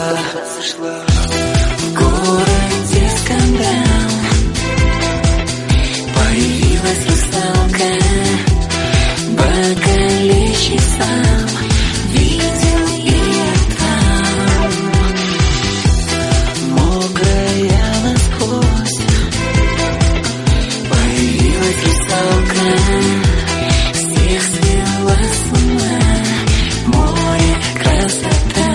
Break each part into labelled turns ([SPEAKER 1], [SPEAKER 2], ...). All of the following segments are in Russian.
[SPEAKER 1] В городе скандал, появилась русалка, бокалейщик сам видел ее там. Мокрая насквозь, появилась русалка, всех свела с ума, море красота.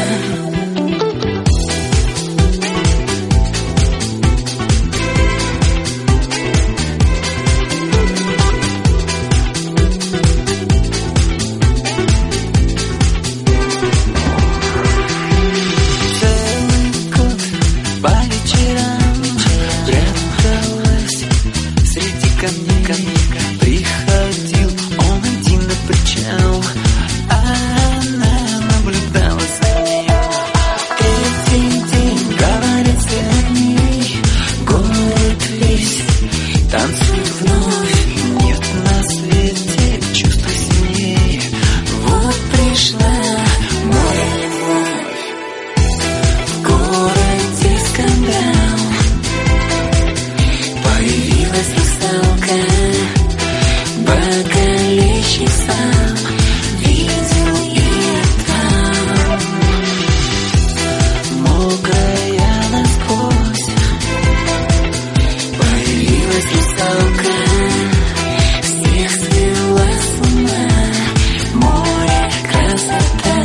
[SPEAKER 1] По вечерам пряталась среди камней, приходил он один на причал, а она наблюдала за ним. Третий день, говорят о ней, город весь танцует вновь. Нет на свете чувства сильнее, вот пришла моя любовь. В городе скандал, появилась русалка, бокалейщик сам видел ее там. Мокрая насквозь, появилась русалка, всех свела с ума, море красота.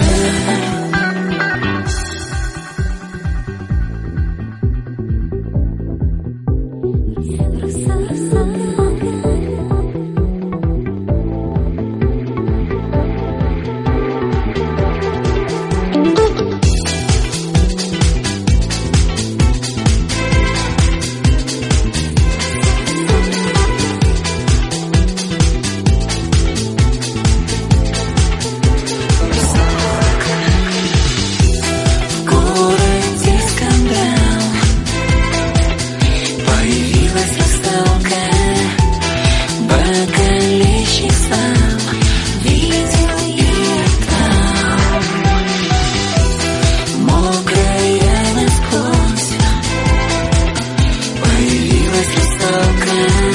[SPEAKER 1] В городе скандал, появилась русалка, бокалейщик сам видел ее там. Мокрая насквозь, появилась русалка,